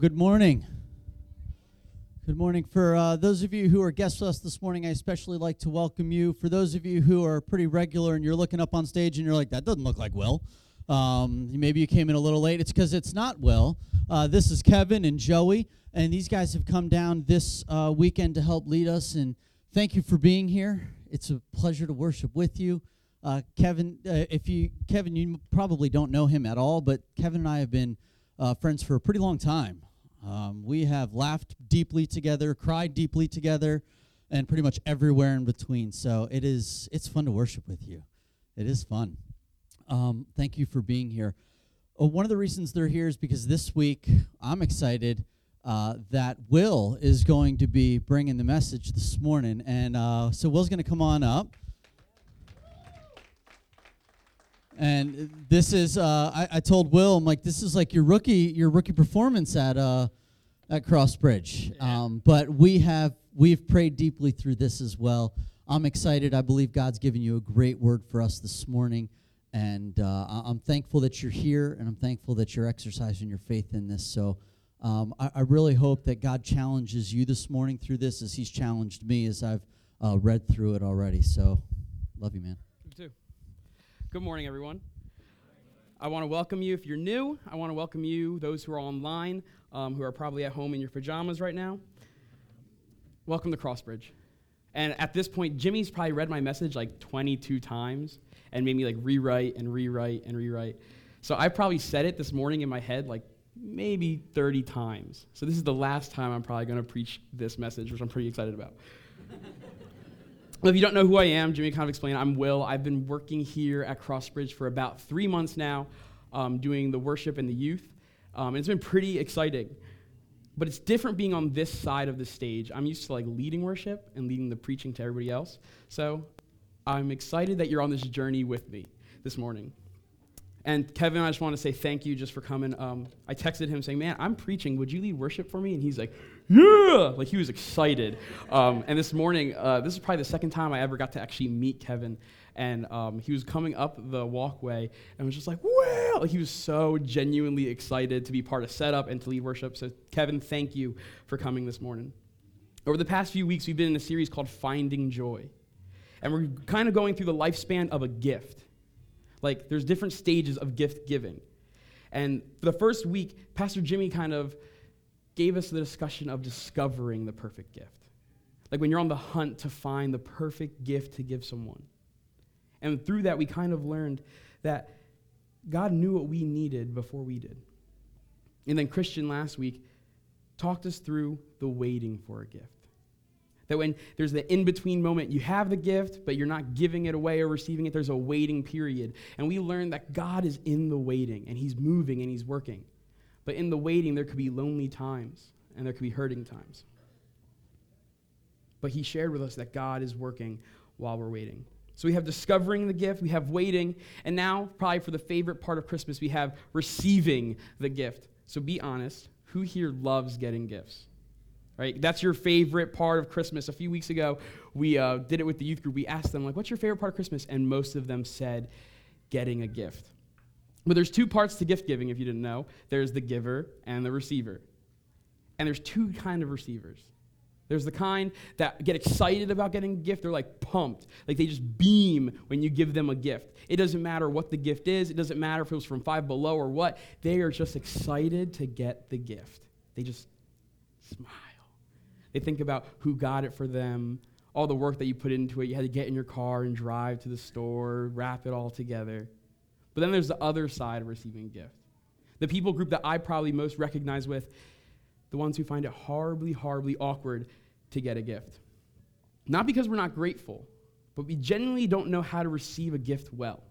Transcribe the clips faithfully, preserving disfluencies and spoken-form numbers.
Good morning. Good morning. For uh, those of you who are guests with us this morning, I especially like to welcome you. For those of you who are pretty regular and you're looking up on stage and you're like, that doesn't look like Will. Um, maybe you came in a little late. It's because it's not Will. Uh, this is Kevin and Joey, and these guys have come down this uh, weekend to help lead us, and thank you for being here. It's a pleasure to worship with you. Uh, Kevin, uh, if you, Kevin, you probably don't know him at all, but Kevin and I have been uh, friends for a pretty long time. Um, we have laughed deeply together, cried deeply together, and pretty much everywhere in between. So it is, it's fun to worship with you. It is fun. Um, thank you for being here. Uh, one of the reasons they're here is because this week I'm excited uh, that Will is going to be bringing the message this morning. And uh, so Will's going to come on up. And this is, uh, I, I told Will, I'm like, this is like your rookie, your rookie performance at uh, at Crossbridge. Yeah. Um, but we have, we've prayed deeply through this as well. I'm excited. I believe God's given you a great word for us this morning, and uh, I'm thankful that you're here, and I'm thankful that you're exercising your faith in this. So um, I, I really hope that God challenges you this morning through this, as He's challenged me as I've uh, read through it already. So, love you, man. You too. Good morning, everyone. I want to welcome you if you're new. I want to welcome you, those who are online, um, who are probably at home in your pajamas right now. Welcome to Crossbridge. And at this point, Jimmy's probably read my message like twenty-two times and made me like rewrite and rewrite and rewrite. So I probably said it this morning in my head like maybe thirty times. So this is the last time I'm probably going to preach this message, which I'm pretty excited about. Well, if you don't know who I am, Jimmy kind of explained, I'm Will. I've been working here at Crossbridge for about three months now, um, doing the worship and the youth. Um, and it's been pretty exciting. But it's different being on this side of the stage. I'm used to like leading worship and leading the preaching to everybody else. So I'm excited that you're on this journey with me this morning. And Kevin, I just want to say thank you just for coming. Um, I texted him saying, man, I'm preaching. Would you lead worship for me? And he's like, yeah! Like he was excited. Um, and this morning, uh, this is probably the second time I ever got to actually meet Kevin. And um, he was coming up the walkway and was just like, wow! Like he was so genuinely excited to be part of setup and to lead worship. So Kevin, thank you for coming this morning. Over the past few weeks, we've been in a series called Finding Joy. And we're kind of going through the lifespan of a gift. Like, there's different stages of gift giving. And for the first week, Pastor Jimmy kind of gave us the discussion of discovering the perfect gift. Like when you're on the hunt to find the perfect gift to give someone. And through that, we kind of learned that God knew what we needed before we did. And then Christian last week talked us through the waiting for a gift. That when there's the in-between moment, you have the gift, but you're not giving it away or receiving it, there's a waiting period. And we learned that God is in the waiting, and He's moving, and He's working. But in the waiting, there could be lonely times, and there could be hurting times. But He shared with us that God is working while we're waiting. So we have discovering the gift, we have waiting, and now, probably for the favorite part of Christmas, we have receiving the gift. So be honest, who here loves getting gifts? Right? That's your favorite part of Christmas. A few weeks ago, we uh, did it with the youth group. We asked them, like, what's your favorite part of Christmas? And most of them said, getting a gift. But there's two parts to gift giving, if you didn't know. There's the giver and the receiver. And there's two kind of receivers. There's the kind that get excited about getting a gift. They're like pumped. Like they just beam when you give them a gift. It doesn't matter what the gift is. It doesn't matter if it was from Five Below or what. They are just excited to get the gift. They just smile. They think about who got it for them, all the work that you put into it. You had to get in your car and drive to the store, wrap it all together. But then there's the other side of receiving a gift. The people group that I probably most recognize with, the ones who find it horribly, horribly awkward to get a gift. Not because we're not grateful, but we genuinely don't know how to receive a gift well.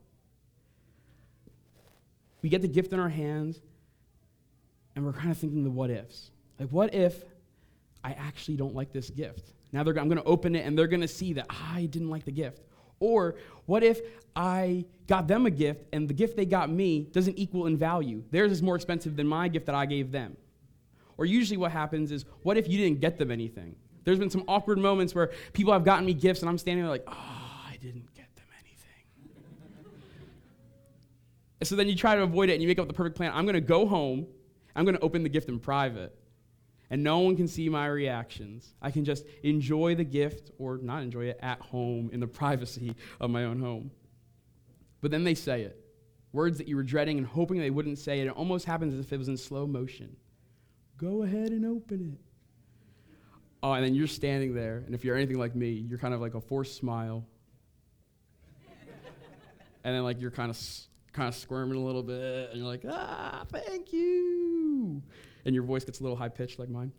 We get the gift in our hands, and we're kind of thinking the what ifs. Like, what if I actually don't like this gift? Now they're, I'm going to open it, and they're going to see that I didn't like the gift. Or what if I got them a gift, and the gift they got me doesn't equal in value? Theirs is more expensive than my gift that I gave them. Or usually what happens is, what if you didn't get them anything? There's been some awkward moments where people have gotten me gifts, and I'm standing there like, oh, I didn't get them anything. So then you try to avoid it, and you make up the perfect plan. I'm going to go home. I'm going to open the gift in private. and no one can see my reactions. I can just enjoy the gift or not enjoy it at home in the privacy of my own home. But then they say it, words that you were dreading and hoping they wouldn't say, and it almost happens as if it was in slow motion. Go ahead and open it. Oh, and then you're standing there, and if you're anything like me, you're kind of like a forced smile. And then like you're kind of kind of squirming a little bit, and you're like, ah, thank you. And your voice gets a little high-pitched like mine.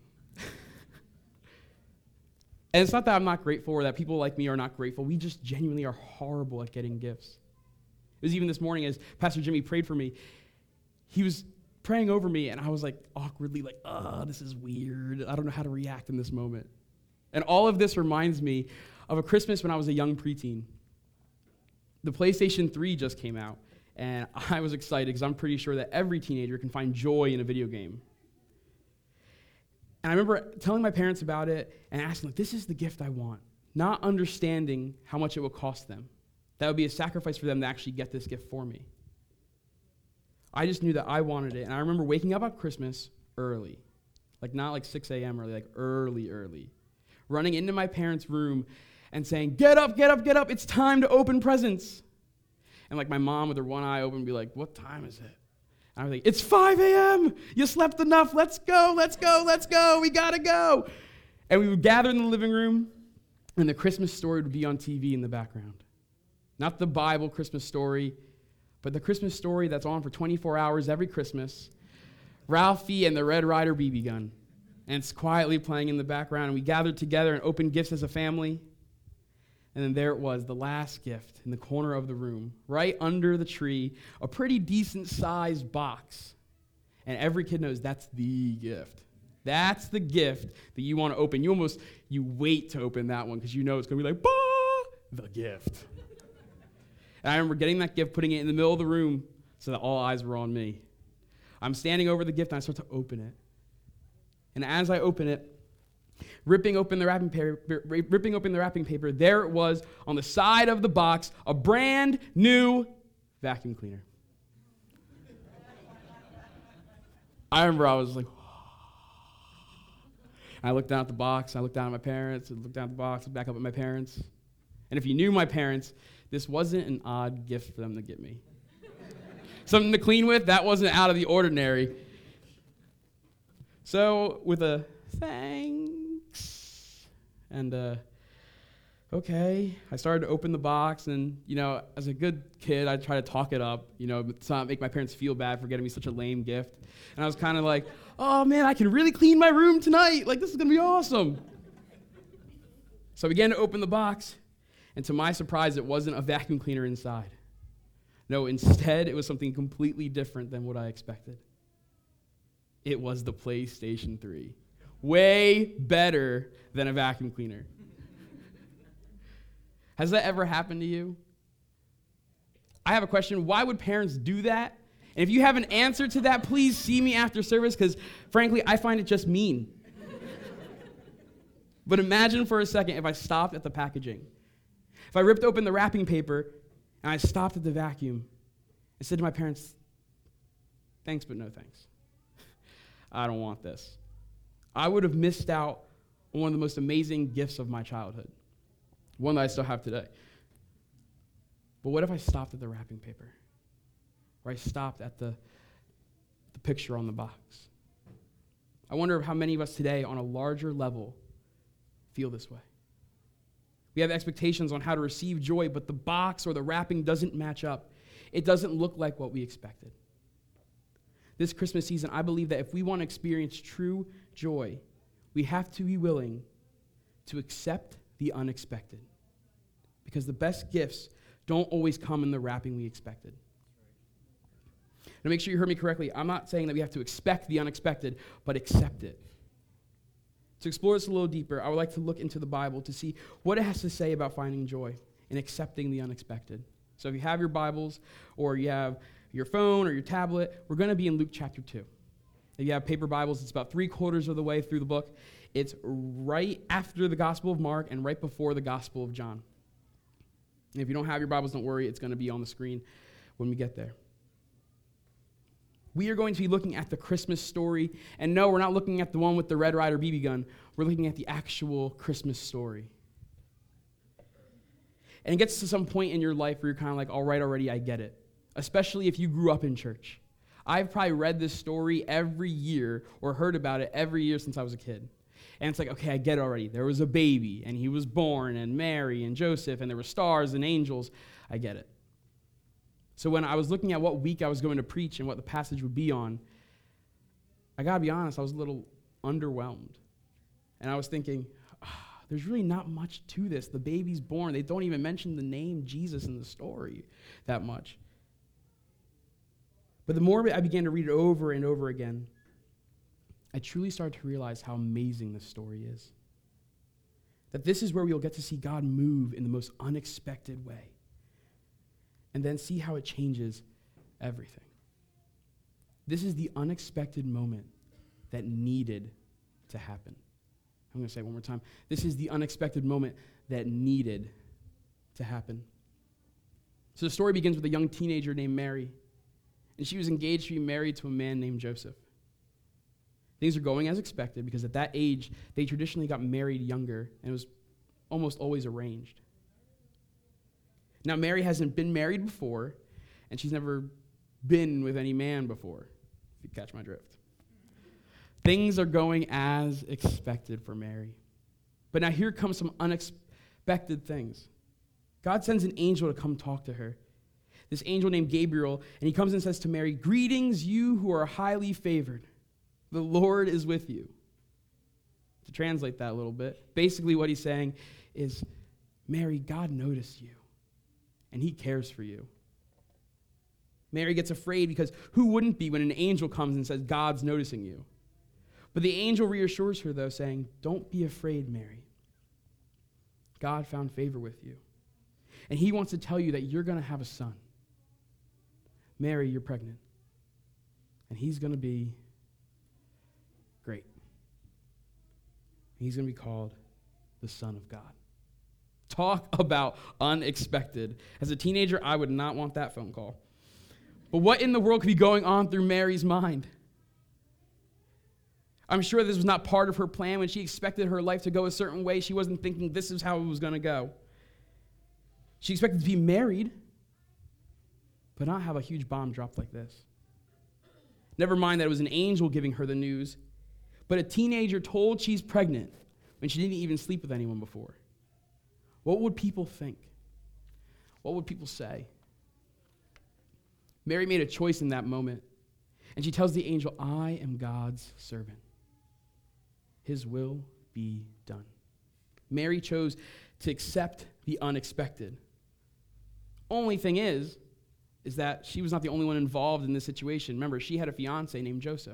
And it's not that I'm not grateful or that people like me are not grateful. We just genuinely are horrible at getting gifts. It was even this morning as Pastor Jimmy prayed for me, he was praying over me, and I was like awkwardly like, oh, this is weird. I don't know how to react in this moment. And all of this reminds me of a Christmas when I was a young preteen. The PlayStation three just came out, and I was excited because I'm pretty sure that every teenager can find joy in a video game. And I remember telling my parents about it and asking, like, this is the gift I want, not understanding how much it would cost them. That would be a sacrifice for them to actually get this gift for me. I just knew that I wanted it, and I remember waking up on Christmas early, like not like six a.m. early, like early, early, running into my parents' room and saying, get up, get up, get up, it's time to open presents. And like my mom with her one eye open would be like, what time is it? And I was like, it's five a.m., you slept enough, let's go, let's go, let's go, we gotta go. And we would gather in the living room, and the Christmas story would be on T V in the background. Not the Bible Christmas story, but the Christmas story that's on for twenty-four hours every Christmas, Ralphie and the Red Ryder B B gun. And it's quietly playing in the background, and we gathered together and opened gifts as a family. And then there it was, the last gift in the corner of the room, right under the tree, a pretty decent-sized box. And every kid knows that's the gift. That's the gift that you want to open. You almost, you wait to open that one because you know it's going to be like, bah, the gift. And I remember getting that gift, putting it in the middle of the room so that all eyes were on me. I'm standing over the gift, and I start to open it. And as I open it, ripping open the wrapping paper, ripping open the wrapping paper, there it was on the side of the box, a brand new vacuum cleaner. I remember I was like, I looked down at the box, I looked down at my parents, I looked down at the box, back up at my parents. And if you knew my parents, this wasn't an odd gift for them to get me. Something to clean with, that wasn't out of the ordinary. So with a thanks, and uh, okay, I started to open the box, and, you know, as a good kid, I try to talk it up, you know, to not make my parents feel bad for getting me such a lame gift. And I was kind of like, oh, man, I can really clean my room tonight. Like, this is going to be awesome. So I began to open the box, and to my surprise, it wasn't a vacuum cleaner inside. No, instead, it was something completely different than what I expected. It was the PlayStation three. Way better than a vacuum cleaner. Has that ever happened to you? I have a question. Why would parents do that? And if you have an answer to that, please see me after service, because frankly, I find it just mean. But imagine for a second if I stopped at the packaging. If I ripped open the wrapping paper and I stopped at the vacuum and said to my parents, thanks, but no thanks. I don't want this. I would have missed out on one of the most amazing gifts of my childhood, one that I still have today. But what if I stopped at the wrapping paper? Or I stopped at the, the picture on the box? I wonder how many of us today on a larger level feel this way. We have expectations on how to receive joy, but the box or the wrapping doesn't match up. It doesn't look like what we expected. This Christmas season, I believe that if we want to experience true joy, we have to be willing to accept the unexpected. Because the best gifts don't always come in the wrapping we expected. Now make sure you heard me correctly. I'm not saying that we have to expect the unexpected, but accept it. To explore this a little deeper, I would like to look into the Bible to see what it has to say about finding joy and accepting the unexpected. So if you have your Bibles or you have your phone or your tablet, we're going to be in Luke chapter two. If you have paper Bibles, it's about three quarters of the way through the book. It's right after the Gospel of Mark and right before the Gospel of John. And if you don't have your Bibles, don't worry. It's going to be on the screen when we get there. We are going to be looking at the Christmas story. And no, we're not looking at the one with the Red Ryder B B gun. We're looking at the actual Christmas story. And it gets to some point in your life where you're kind of like, all right, already, I get it. Especially if you grew up in church. I've probably read this story every year or heard about it every year since I was a kid. And it's like, okay, I get it already. There was a baby, and he was born, and Mary and Joseph, and there were stars and angels. I get it. So when I was looking at what week I was going to preach and what the passage would be on, I got to be honest, I was a little underwhelmed. And I was thinking, oh, there's really not much to this. The baby's born. They don't even mention the name Jesus in the story that much. But the more I began to read it over and over again, I truly started to realize how amazing this story is. That this is where we'll get to see God move in the most unexpected way. And then see how it changes everything. This is the unexpected moment that needed to happen. I'm going to say it one more time. This is the unexpected moment that needed to happen. So the story begins with a young teenager named Mary. And she was engaged to be married to a man named Joseph. Things are going as expected because at that age, they traditionally got married younger, and it was almost always arranged. Now, Mary hasn't been married before, and she's never been with any man before, if you catch my drift. Things are going as expected for Mary. But now here comes some unexpected things. God sends an angel to come talk to her. This angel named Gabriel, and he comes and says to Mary, "Greetings, you who are highly favored. The Lord is with you." To translate that a little bit, basically what he's saying is, Mary, God noticed you. And he cares for you. Mary gets afraid because who wouldn't be when an angel comes and says, God's noticing you? But the angel reassures her, though, saying, don't be afraid, Mary. God found favor with you. And he wants to tell you that you're going to have a son. Mary, you're pregnant. And he's going to be great. He's going to be called the Son of God. Talk about unexpected. As a teenager, I would not want that phone call. But what in the world could be going on through Mary's mind? I'm sure this was not part of her plan. When she expected her life to go a certain way, she wasn't thinking this is how it was going to go. She expected to be married, but not have a huge bomb dropped like this. Never mind that it was an angel giving her the news, but a teenager told she's pregnant when she didn't even sleep with anyone before. What would people think? What would people say? Mary made a choice in that moment, and she tells the angel, I am God's servant. His will be done. Mary chose to accept the unexpected. Only thing is, is that she was not the only one involved in this situation. Remember, she had a fiance named Joseph.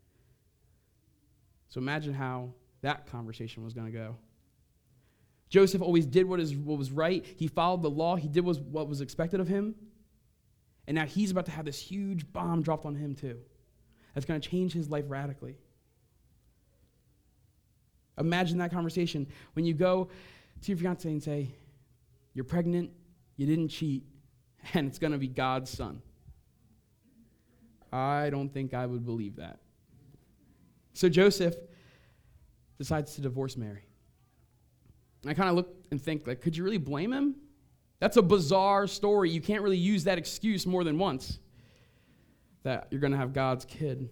So imagine how that conversation was going to go. Joseph always did what, is, what was right. He followed the law. He did what was expected of him. And now he's about to have this huge bomb dropped on him too. That's going to change his life radically. Imagine that conversation when you go to your fiance and say, you're pregnant, you didn't cheat, and it's going to be God's son. I don't think I would believe that. So Joseph decides to divorce Mary. And I kind of look and think, like, could you really blame him? That's a bizarre story. You can't really use that excuse more than once, that you're going to have God's kid.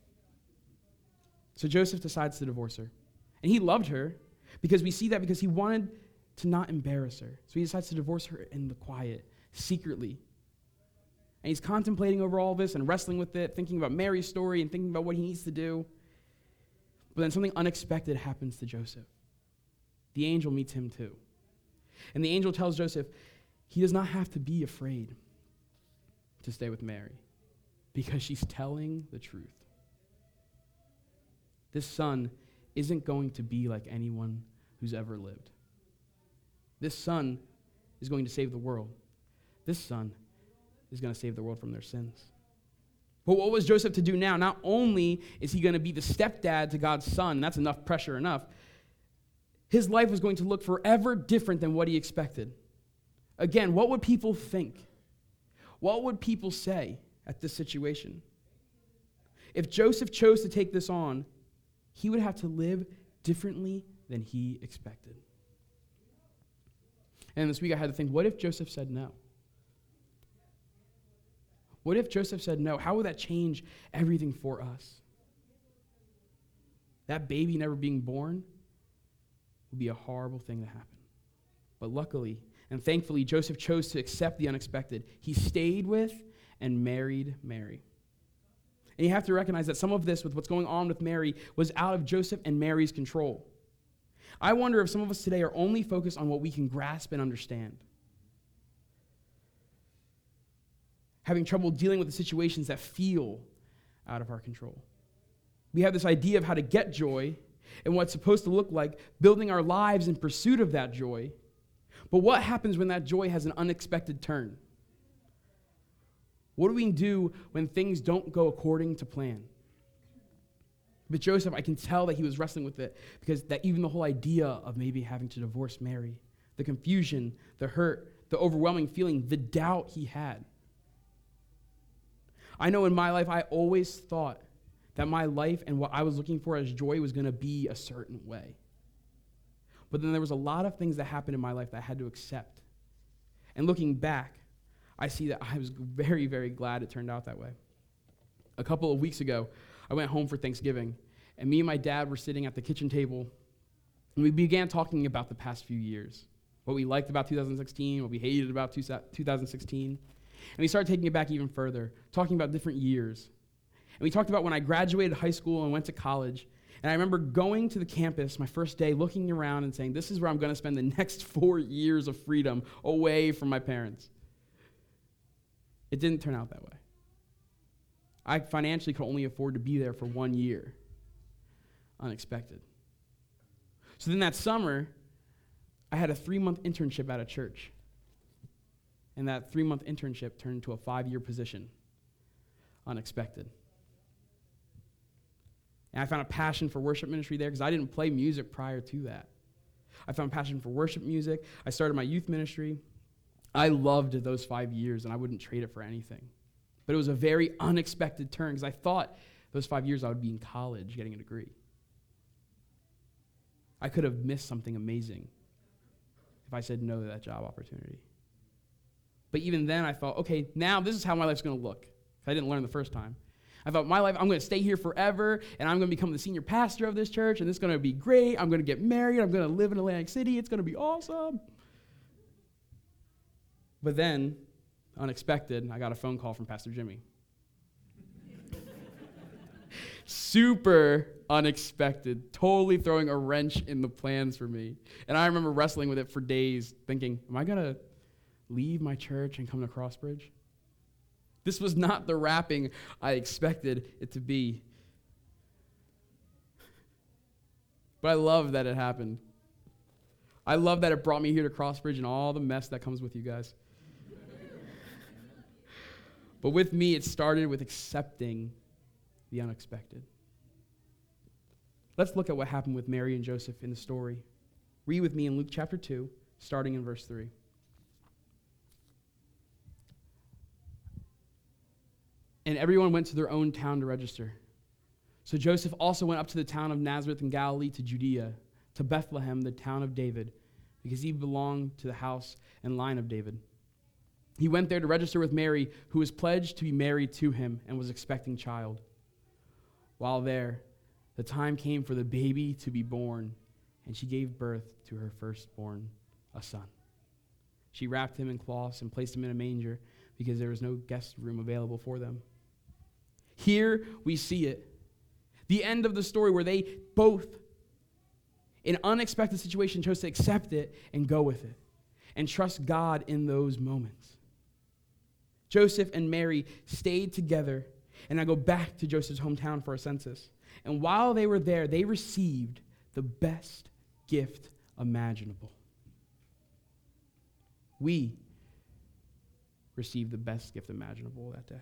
So Joseph decides to divorce her. And he loved her because we see that because he wanted to not embarrass her. So he decides to divorce her in the quiet, secretly. And he's contemplating over all this and wrestling with it, thinking about Mary's story and thinking about what he needs to do. But then something unexpected happens to Joseph. The angel meets him too. And the angel tells Joseph he does not have to be afraid to stay with Mary because she's telling the truth. This son isn't going to be like anyone who's ever lived. This son is going to save the world. This son is going to save the world from their sins. But what was Joseph to do now? Not only is he going to be the stepdad to God's son, and that's enough pressure enough, his life was going to look forever different than what he expected. Again, what would people think? What would people say at this situation? If Joseph chose to take this on, he would have to live differently than he expected. And this week I had to think, what if Joseph said no? What if Joseph said no? How would that change everything for us? That baby never being born would be a horrible thing to happen. But luckily and thankfully, Joseph chose to accept the unexpected. He stayed with and married Mary. And you have to recognize that some of this, with what's going on with Mary, was out of Joseph and Mary's control. I wonder if some of us today are only focused on what we can grasp and understand, having trouble dealing with the situations that feel out of our control. We have this idea of how to get joy and what it's supposed to look like, building our lives in pursuit of that joy. But what happens when that joy has an unexpected turn? What do we do when things don't go according to plan? With Joseph, I can tell that he was wrestling with it, because that even the whole idea of maybe having to divorce Mary, the confusion, the hurt, the overwhelming feeling, the doubt he had. I know in my life, I always thought that my life and what I was looking for as joy was going to be a certain way. But then there was a lot of things that happened in my life that I had to accept. And looking back, I see that I was very, very glad it turned out that way. A couple of weeks ago, I went home for Thanksgiving, and me and my dad were sitting at the kitchen table, and we began talking about the past few years, what we liked about two thousand sixteen, what we hated about two thousand sixteen. And we started taking it back even further, talking about different years. And we talked about when I graduated high school and went to college, and I remember going to the campus my first day, looking around and saying, this is where I'm going to spend the next four years of freedom away from my parents. It didn't turn out that way. I financially could only afford to be there for one year. Unexpected. So then that summer, I had a three-month internship at a church. And that three-month internship turned into a five-year position. Unexpected. And I found a passion for worship ministry there because I didn't play music prior to that. I found passion for worship music. I started my youth ministry. I loved those five years, and I wouldn't trade it for anything. But it was a very unexpected turn because I thought those five years I would be in college getting a degree. I could have missed something amazing if I said no to that job opportunity. But even then I thought, okay, now this is how my life's going to look. I didn't learn the first time. I thought, my life, I'm going to stay here forever, and I'm going to become the senior pastor of this church, and it's going to be great. I'm going to get married. I'm going to live in Atlantic City. It's going to be awesome. But then, unexpected, I got a phone call from Pastor Jimmy. Super unexpected, totally throwing a wrench in the plans for me. And I remember wrestling with it for days, thinking, am I going to leave my church and come to Crossbridge? This was not the wrapping I expected it to be. But I love that it happened. I love that it brought me here to Crossbridge and all the mess that comes with you guys. But with me, it started with accepting the unexpected. Let's look at what happened with Mary and Joseph in the story. Read with me in Luke chapter two, starting in verse three. And everyone went to their own town to register. So Joseph also went up to the town of Nazareth in Galilee, to Judea, to Bethlehem, the town of David, because he belonged to the house and line of David. He went there to register with Mary, who was pledged to be married to him and was expecting child. While there, the time came for the baby to be born, and she gave birth to her firstborn, a son. She wrapped him in cloths and placed him in a manger because there was no guest room available for them. Here we see it. The end of the story where they both, in an unexpected situation, chose to accept it and go with it and trust God in those moments. Joseph and Mary stayed together, and I go back to Joseph's hometown for a census. And while they were there, they received the best gift imaginable. We received the best gift imaginable that day.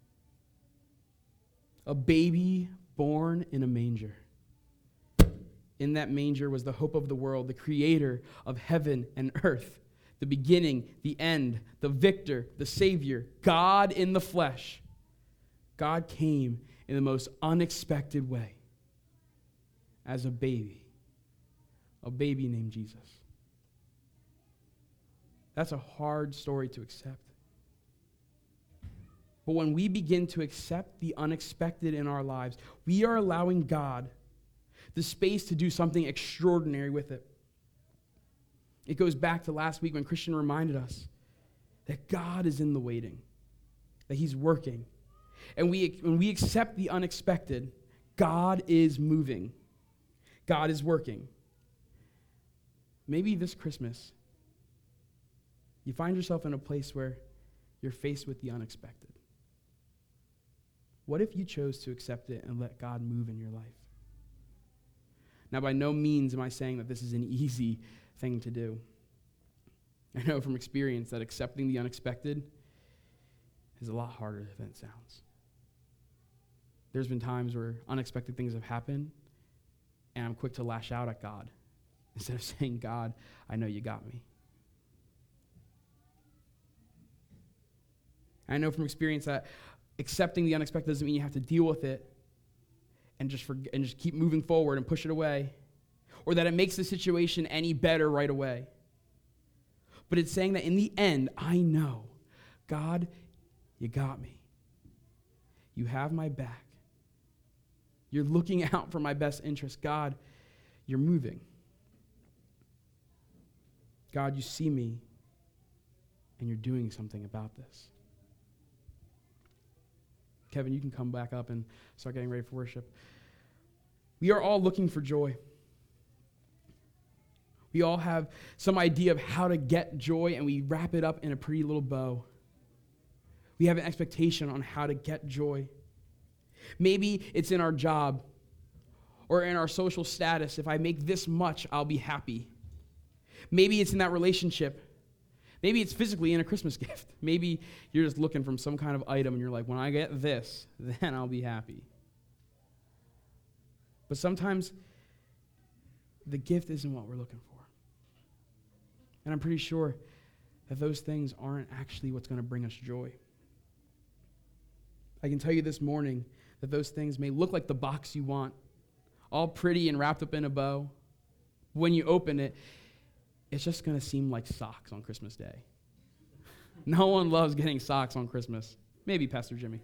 A baby born in a manger. In that manger was the hope of the world, the creator of heaven and earth, the beginning, the end, the victor, the savior, God in the flesh. God came in the most unexpected way as a baby, a baby named Jesus. That's a hard story to accept. But when we begin to accept the unexpected in our lives, we are allowing God the space to do something extraordinary with it. It goes back to last week when Christian reminded us that God is in the waiting, that he's working. And we, when we accept the unexpected, God is moving. God is working. Maybe this Christmas, you find yourself in a place where you're faced with the unexpected. What if you chose to accept it and let God move in your life? Now, by no means am I saying that this is an easy thing to do. I know from experience that accepting the unexpected is a lot harder than it sounds. There's been times where unexpected things have happened, and I'm quick to lash out at God instead of saying, God, I know you got me. I know from experience that accepting the unexpected doesn't mean you have to deal with it and just forget, and just keep moving forward and push it away, or that it makes the situation any better right away. But it's saying that in the end, I know, God, you got me. You have my back. You're looking out for my best interest. God, you're moving. God, you see me, and you're doing something about this. Kevin, you can come back up and start getting ready for worship. We are all looking for joy. We all have some idea of how to get joy, and we wrap it up in a pretty little bow. We have an expectation on how to get joy. Maybe it's in our job or in our social status. If I make this much, I'll be happy. Maybe it's in that relationship. Maybe it's physically in a Christmas gift. Maybe you're just looking from some kind of item and you're like, when I get this, then I'll be happy. But sometimes the gift isn't what we're looking for. And I'm pretty sure that those things aren't actually what's going to bring us joy. I can tell you this morning that those things may look like the box you want, all pretty and wrapped up in a bow. When you open it, it's just going to seem like socks on Christmas Day. No one loves getting socks on Christmas. Maybe Pastor Jimmy.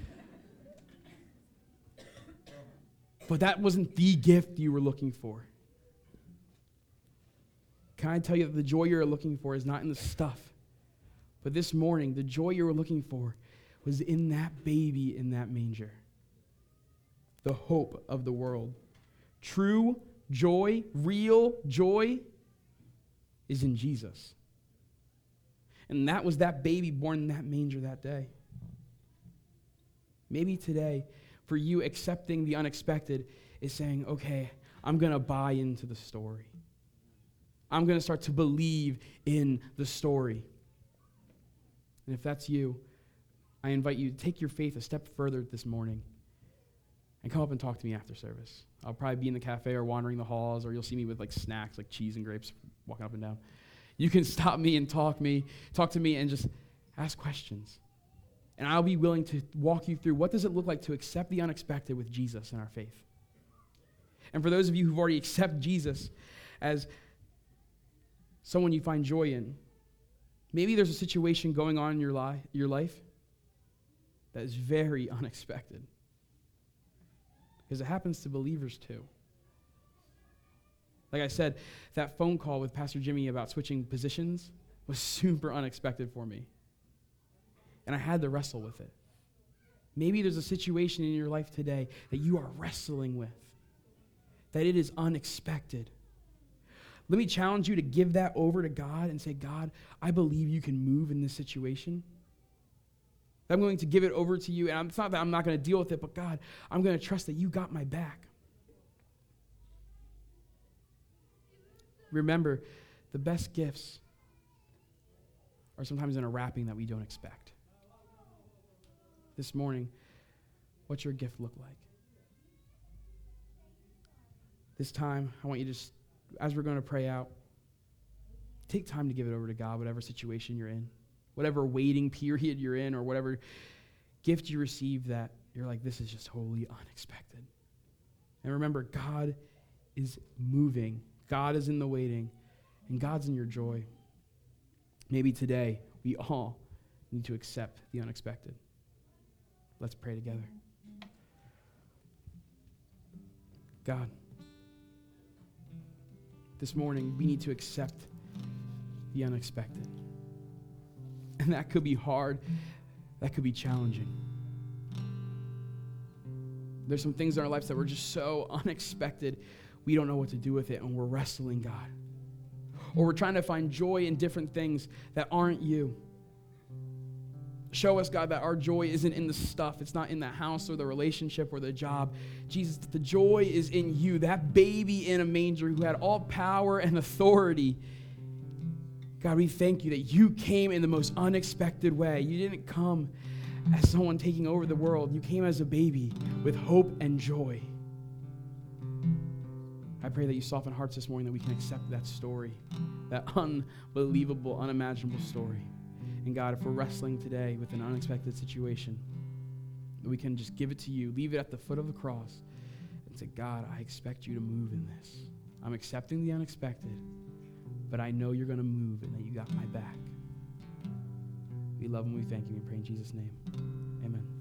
But that wasn't the gift you were looking for. Can I tell you that the joy you're looking for is not in the stuff, but this morning, the joy you were looking for was in that baby in that manger, the hope of the world. True joy, real joy, is in Jesus. And that was that baby born in that manger that day. Maybe today, for you, accepting the unexpected is saying, okay, I'm going to buy into the story. I'm going to start to believe in the story. And if that's you, I invite you to take your faith a step further this morning and come up and talk to me after service. I'll probably be in the cafe or wandering the halls, or you'll see me with like snacks like cheese and grapes walking up and down. You can stop me and talk me, talk to me and just ask questions. And I'll be willing to walk you through what does it look like to accept the unexpected with Jesus in our faith. And for those of you who've already accepted Jesus as someone you find joy in, maybe there's a situation going on in your, li- your life that is very unexpected. Because it happens to believers too. Like I said, that phone call with Pastor Jimmy about switching positions was super unexpected for me. And I had to wrestle with it. Maybe there's a situation in your life today that you are wrestling with, that it is unexpected. Let me challenge you to give that over to God and say, God, I believe you can move in this situation. I'm going to give it over to you, and it's not that I'm not going to deal with it, but God, I'm going to trust that you got my back. Remember, the best gifts are sometimes in a wrapping that we don't expect. This morning, what's your gift look like? This time, I want you to just, as we're going to pray out, take time to give it over to God, whatever situation you're in, whatever waiting period you're in, or whatever gift you receive that you're like, this is just wholly unexpected. And remember, God is moving. God is in the waiting. And God's in your joy. Maybe today we all need to accept the unexpected. Let's pray together. God, this morning we need to accept the unexpected. And that could be hard. That could be challenging. There's some things in our lives that were just so unexpected, we don't know what to do with it, and we're wrestling God. Or we're trying to find joy in different things that aren't you. Show us, God, that our joy isn't in the stuff. It's not in the house or the relationship or the job. Jesus, the joy is in you, that baby in a manger who had all power and authority. God, we thank you that you came in the most unexpected way. You didn't come as someone taking over the world. You came as a baby with hope and joy. I pray that you soften hearts this morning, that we can accept that story, that unbelievable, unimaginable story. And God, if we're wrestling today with an unexpected situation, that we can just give it to you, leave it at the foot of the cross, and say, God, I expect you to move in this. I'm accepting the unexpected, but I know you're going to move and that you got my back. We love and we thank you. We pray in Jesus' name. Amen.